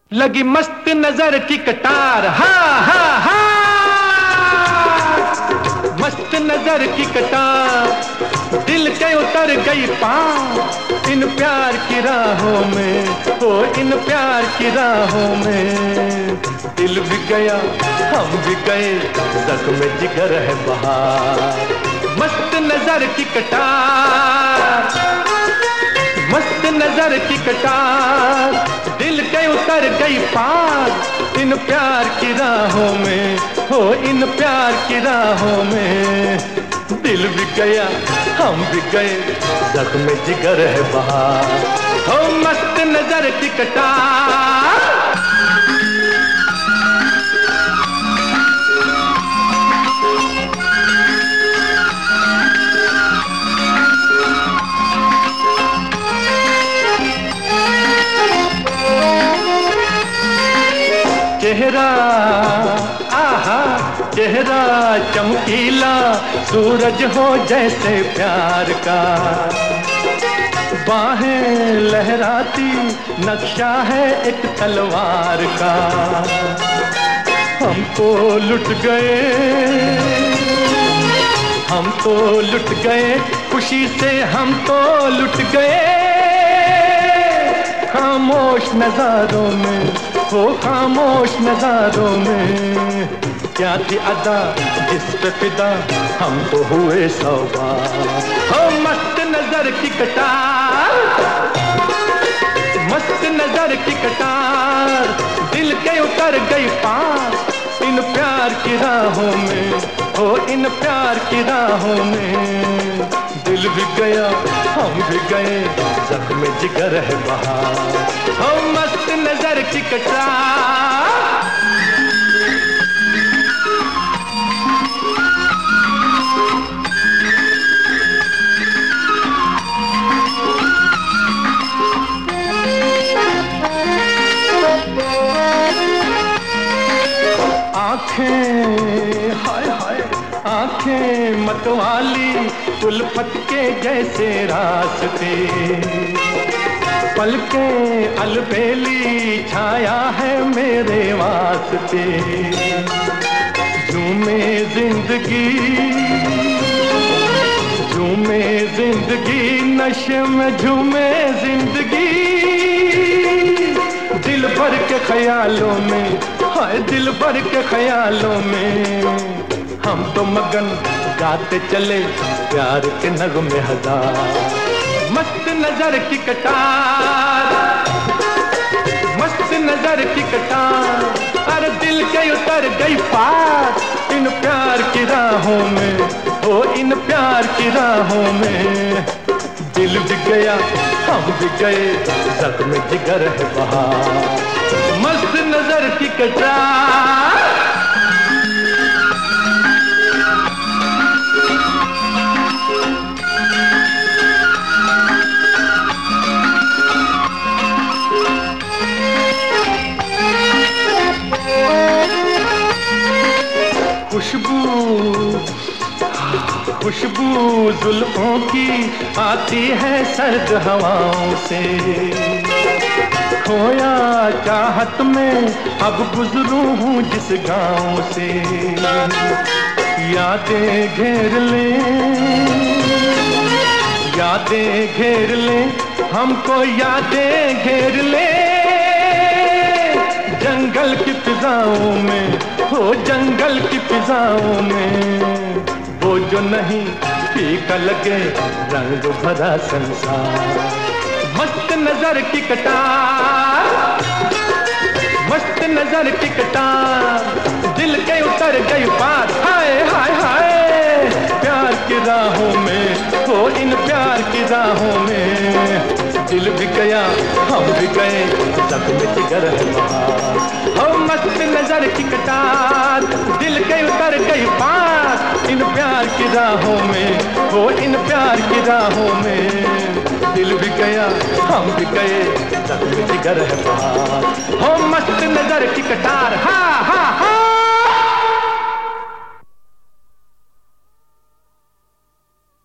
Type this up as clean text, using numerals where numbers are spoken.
लगी मस्त नजर की कटार, हा हा हा, मस्त नजर की कटार दिल के उतर गई पार इन प्यार की राहों में, ओ इन प्यार की राहों में। दिल भी गया हम भी गए, ज़ख्म जिगर है बहार। मस्त नजर की कटार, मस्त नजर की कटार दिल के उतर गई पार इन प्यार की राहों में, हो इन प्यार की राहों में। दिल भी गया हम भी गए, ज़ख्म जिगर है बहार। हो मस्त नजर की कटार। चेहरा आहा, चेहरा चमकीला सूरज हो जैसे प्यार का, बाहें लहराती नक्शा है एक तलवार का। हम तो लुट गए, हम तो लुट गए खुशी से, हम तो लुट गए खामोश नजारों में, हो खामोश नजारों में। क्या थी अदा जिस पे फिदा हम तो हुए सौगात। हो मस्त नजर की कटार, मस्त नजर की कटार दिल के उतर गई पार इन प्यार की राहों में, हो इन प्यार की राहों में। दिल भी गया हम भी गए, ज़ख्म जिगर है बहार। हो मस्त नजर की कटार। आँखें हाय हाय, आँखें मतवाली उल्फत के जैसे रास्ते, पलकें अलबेली छाया है मेरे वास्ते। झूमे जिंदगी, झूमे जिंदगी नशे में झूमे जिंदगी, दिल भर के ख्यालों में, हाय दिल भर के ख्यालों में। हम तो मगन गाते चले प्यार के नगमे हजार। मस्त नजर की कटार, मस्त नजर की कटार अरे दिल के उतर गई पार इन प्यार की राहों में, हो इन प्यार की राहों में। दिल भी गया हम भी गए, ज़ख्म जिगर है बहार। मस्त नजर की कटार। खुशबू, खुशबू जुल्फों की आती है सर्द हवाओं से, खोया चाहत में अब गुजरूं हूँ जिस गाँव से। यादें घेर ले, यादें घेर ले हमको, यादें घेर ले जंगल की फिजाओं में, हो जंगल की फिजाओं में। वो जो नहीं फीका लगे रंग भरा संसार। मस्त नजर की कटार, मस्त नजर की कटार दिल के उतर गई पार। हाय हाय हाय प्यार की राहों में, हो इन प्यार की राहों में। दिल भी गया हम भी गए, ज़ख्म जिगर है बहार। हो मस्त नजर की कटार दिल के उतर गई पार इन प्यार की राहों में, हो इन प्यार की राहों में। दिल भी गया हम भी गए, ज़ख्म जिगर है बहार। हो मस्त नजर की कटार, हा हा हा।